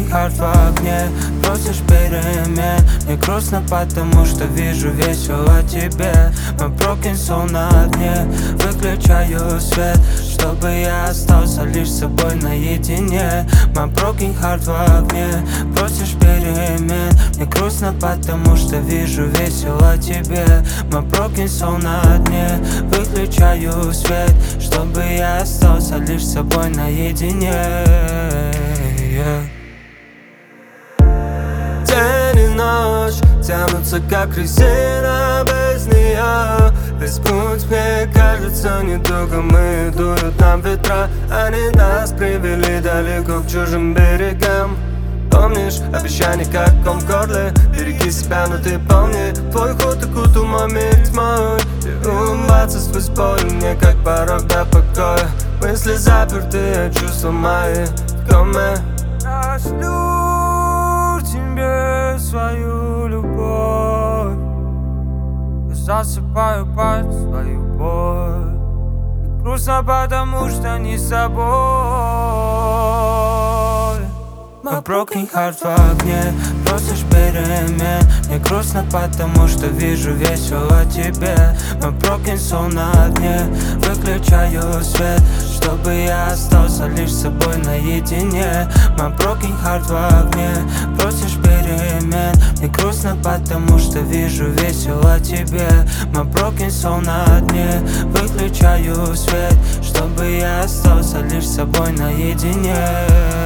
heart в огне, просишь перемен. Мне грустно, потому что вижу весело тебе. My broken soul на дне, выключаю свет, чтобы я остался лишь с собой наедине. My broken heart в огне, просишь перемен. Мне грустно, потому что вижу весело тебе. My broken soul на дне, выключаю свет, чтобы я остался лишь с собой наедине. День и ночь тянутся как резина без нее. Весь путь, мне кажется, недолгом, и дуют нам ветра. Они нас привели далеко к чужим берегам. Помнишь обещание, как ком в горле? Береги себя, но ты помни, твой ход окутал мой мир тьмой. И улыбаться сквозь боль мне как порог до покоя. Мысли заперты, чувства мои в коме. Я шлю тебе свою любовь, я засыпаю под свою боль. И грустно, потому что не с собой. My broken heart в огне, просишь перемен. Мне грустно, потому что вижу весело тебе. My broken soul на дне, выключаю свет, чтобы я остался лишь с собой наедине. My broken heart в огне, просишь перемен. Мне грустно, потому что вижу весело тебе. My broken soul на дне, выключаю свет, чтобы я остался лишь с собой наедине.